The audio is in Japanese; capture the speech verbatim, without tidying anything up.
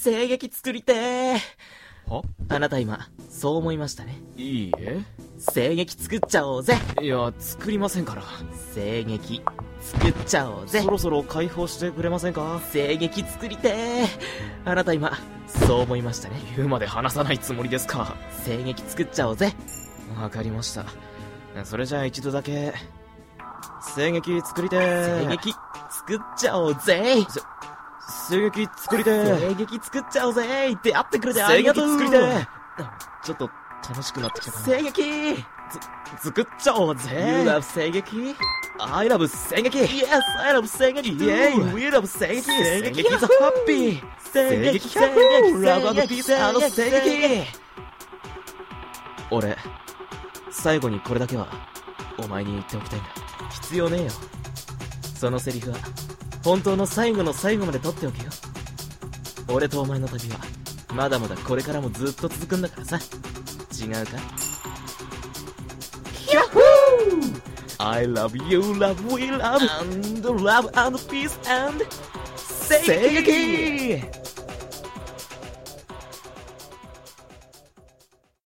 声劇作りてー。 は？ あなた今、そう思いましたね。 いいえ。 声劇作っちゃおうぜ。 いや、作りませんから。 声劇、作っちゃおうぜ。 そろそろ解放してくれませんか？ 声劇作りてー。あなた今、そう思いましたね。 言うまで話さないつもりですか？ 声劇作っちゃおうぜ。 わかりました。それじゃあ一度だけ、声劇作りてー。 声劇、作っちゃおうぜ。 声劇作りてー。 声劇作っちゃおうぜ。出会ってくれてあ声りがとう。 劇作りてー。ちょっと楽しくなってきたかな。 声劇作っちゃおうぜ。 You love 声劇 I love 声劇 Yes, I love 声劇 Yay, We love 声劇声劇 is happy 声劇声劇 Love and peace and 声劇。俺、最後にこれだけはお前に言っておきたいんだ。 必要ねえよ。そのセリフは本当の最後の最後まで取っておけよ。俺とお前の旅はまだまだこれからもずっと続くんだからさ。違うか？ Yahoo! I love you, love, we love, and love and peace and 声劇。